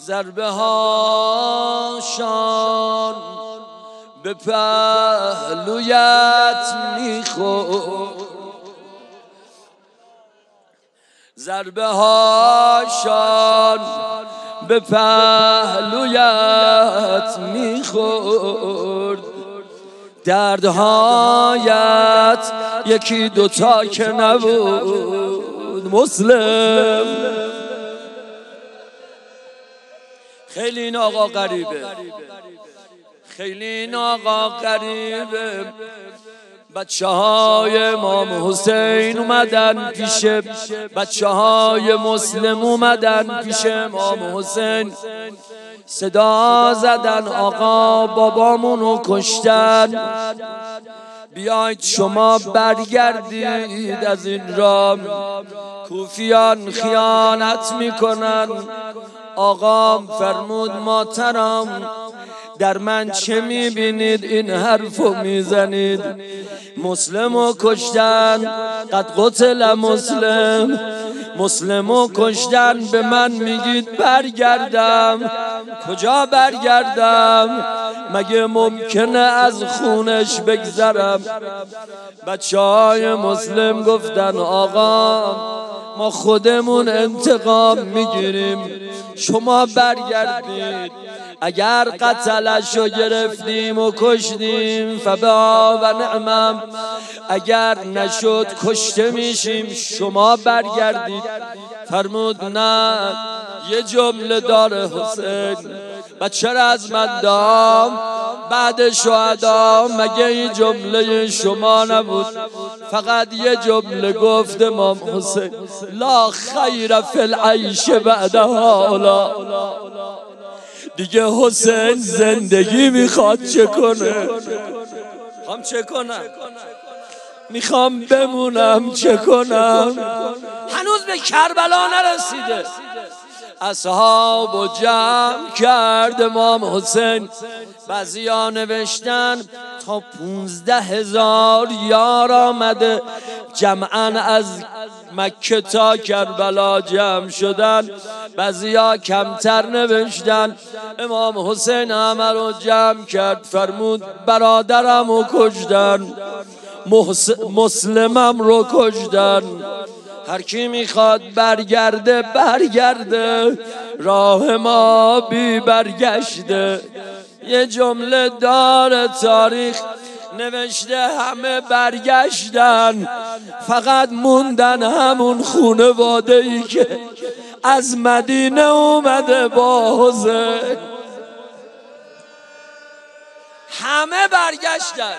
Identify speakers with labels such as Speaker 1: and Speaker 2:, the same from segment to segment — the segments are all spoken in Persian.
Speaker 1: ضربه هاشان به پهلویت میخورد، ضربه هاشان به پهلویت میخورد، دردهایت یکی دوتا که نبود مسلم. خیلی این آقا غریبه، خیلی این آقا غریبه. بچه های امام حسین اومدن پیش بچه های مسلم، اومدن پیش امام حسین، صدا زدن آقا بابامونو کشتن، بیایید شما برگردید از این راه، کوفیان خیانت میکنن. آقا فرمود محترم در من چه میبینید این حرفو میزنید؟ مسلمو کشتن، قد قتل مسلم، مسلمو کشتن، به من میگید برگردم؟ کجا برگردم؟ مگه ممکنه از خونش بگذرم؟ بچه های مسلم گفتن آقا ما خودمون انتقام میگیریم، شما برگردید، اگر قتلشو گرفتیم و کشتیم فبا و نعمم، اگر نشد کشته میشیم، شما برگردید. فرمود نه، یه جمله داره حسین، و چرا از من دام بعد شهدا؟ مگه این جمله شما نبود؟ فقط یه جمله گفت امام حسین، لا خیر فی العیش بعد هالا. دیگه حسین زندگی میخواد چه کنه؟ میخوام چه کنم؟ میخوام بمونم چه کنم؟ هنوز به کربلا نرسیده. اصحاب و جمع کرد امام حسین، بعضیا نوشتن تا 15,000 یار آمده جمعا از مکه تا کربلا جمع شدن، بعضیا کمتر نوشتن. امام حسین همه رو جمع کرد، فرمود برادرم رو کشتن، مسلمم رو کشتن، هر کی میخواد برگرده برگرده، راه ما بی برگشته. یه جمله داره تاریخ نوشته همه برگشتن، فقط موندن همون خانواده‌ای که از مدینه اومده با حسین. همه برگشتن.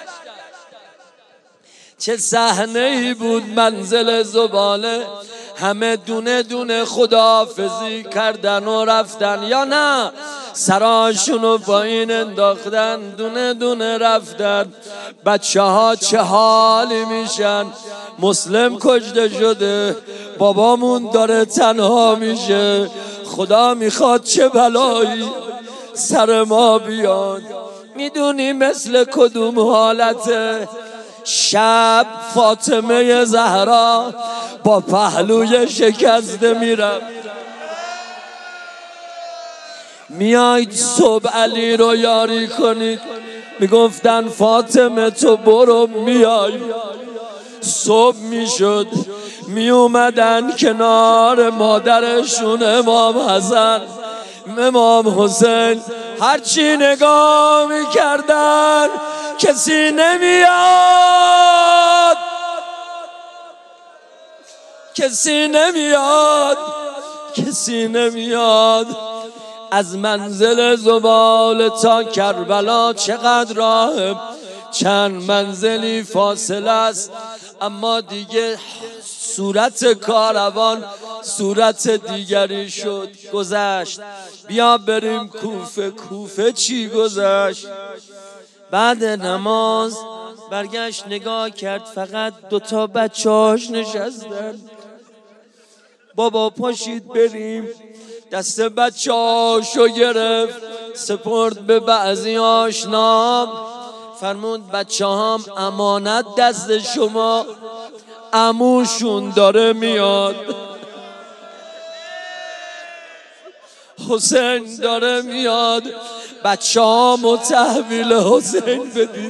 Speaker 1: چه صحنه‌ای بود منزل زباله، همه دونه دونه خداحافظی کردن و رفتن، یا نه سراشونو پایین انداختن دونه دونه رفتن. بچه ها چه حالی میشن؟ مسلم کشته شده، بابامون داره تنها میشه، خدا میخواد چه بلایی سر ما بیاد. میدونی مثل کدوم حالته؟ شب فاطمه زهرا با پهلوی شکسته میرم، میاید صبح علی رو یاری کنید، میگفتن فاطمه تو برو، میای. صبح میشد میومدن کنار مادرشون امام حسن امام حسین، هرچی نگاه میکردن کسی نمیاد، کسی نمیاد، کسی نمیاد. از منزل زباله تا کربلا چقدر راه؟ چند منزلی فاصله است، اما دیگه صورت کاروان صورت دیگری شد، گذشت. بیا بریم کوفه. کوفه چی گذشت؟ بعد نماز برگشت نگاه کرد، فقط 2 بچه‌هاش نشستن. بابا پاشید بریم. دست بچه‌هاشو گرفت سپرد به بعضی آشنا، فرمود بچه‌هام امانت دست شما، عموشون داره میاد. حسین داره میاد، بچه هامو تحویل حسین بدید.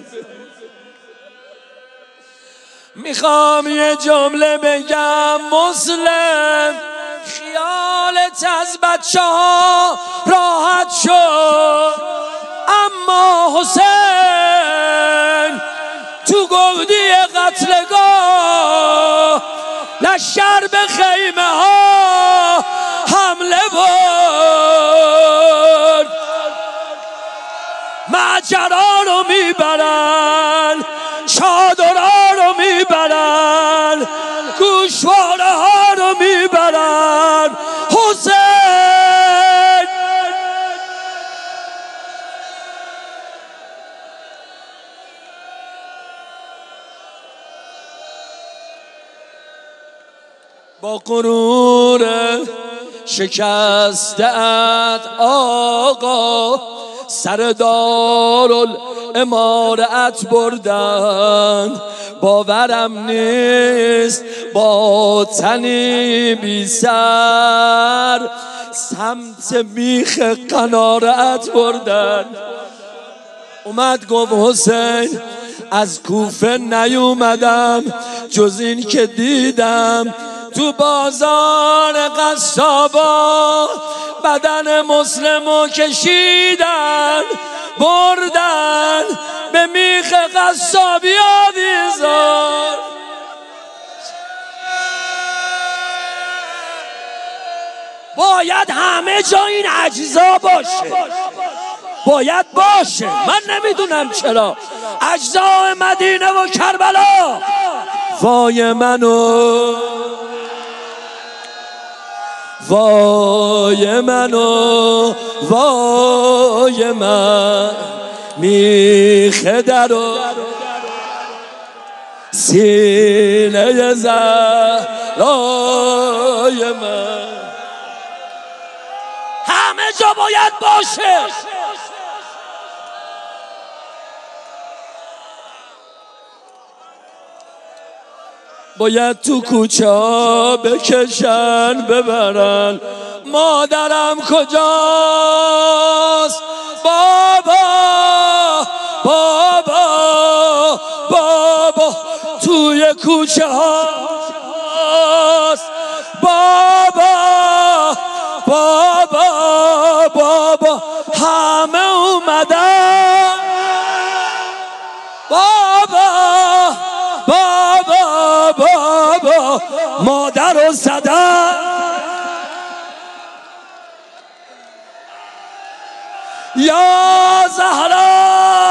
Speaker 1: میخوام یه جمله بگم مسلم، خیالت از بچه ها راحت شد، اما حسین تو گودی قتلگاه لشکر به خیمه ها حمله برد. معجرا رو میبرن، چادرها رو میبرن، گوشواره ها رو میبرن. حسین با غرور شکسته‌ات آقا سر دارالامارت بردن، باورم نیست با تنی بی سر سمت میخ قنارت بردن. اومد گفت حسین از کوفه نیومدم جز این که دیدم تو بازار قصابا بدن مسلمو کشیدن بردن به میخ قصابی آویزان. باید همه جا این اجزا باشه، باید باشه. من نمیدونم چرا اجزای مدینه و کربلا. وای منو، وای منو، وای من، میخ درو سینه زهرای من. همه جا باید باشه. باید تو کوچه ها بکشن ببرن. مادرم کجاست؟ بابا بابا بابا توی کوچه هاست. بابا بابا بابا همه اومدن. بابا بابا بابا مادر رو زدن. یا زهرا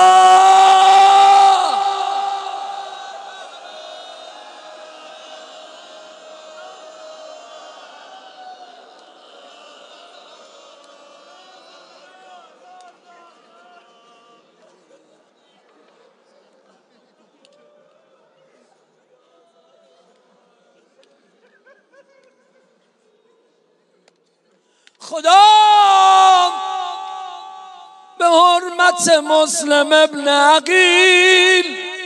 Speaker 1: خدا به حرمت مسلم ابن عقیل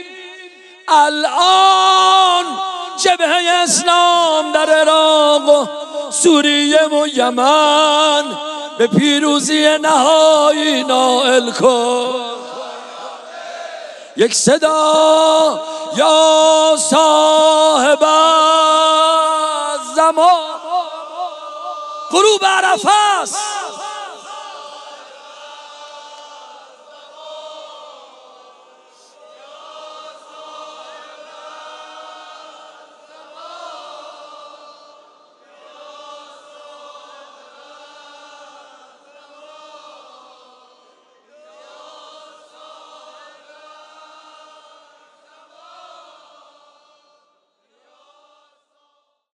Speaker 1: الان جبهه اسلام در عراق و سوریه و یمن به پیروزی نهایی نائل کن. یک صدا یا صاحب زمان غروب عرفه است.